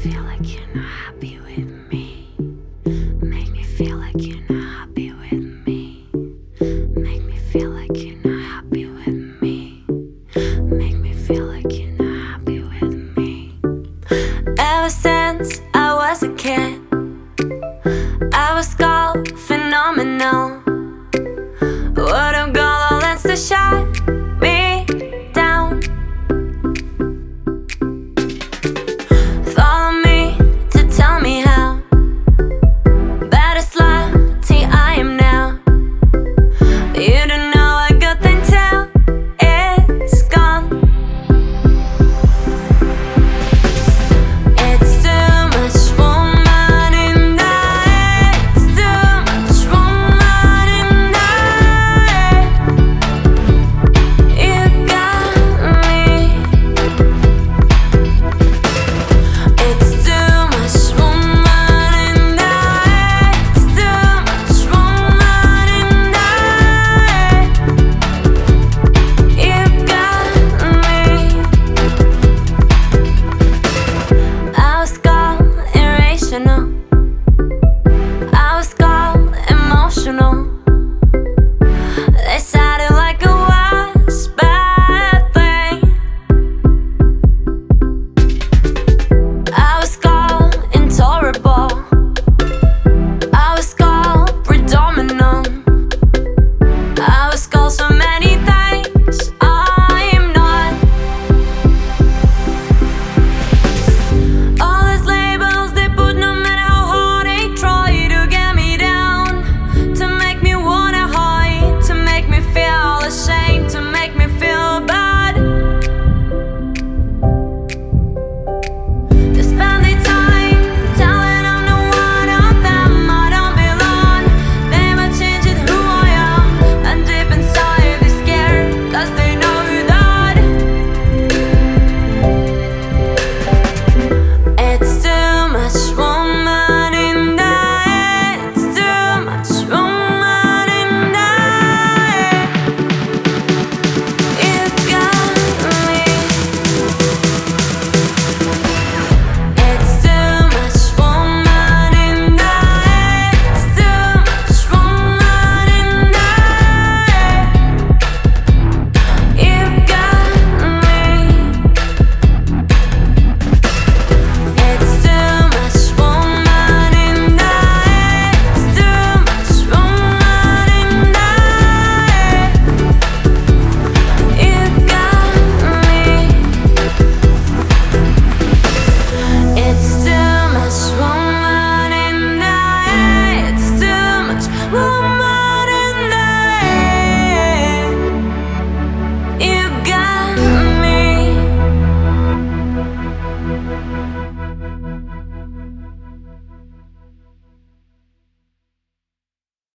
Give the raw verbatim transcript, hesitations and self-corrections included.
feel like you're not happy with me. Make me feel like you're not happy with me. Make me feel like you're not happy with me. Make me feel like you're not happy with me. Ever since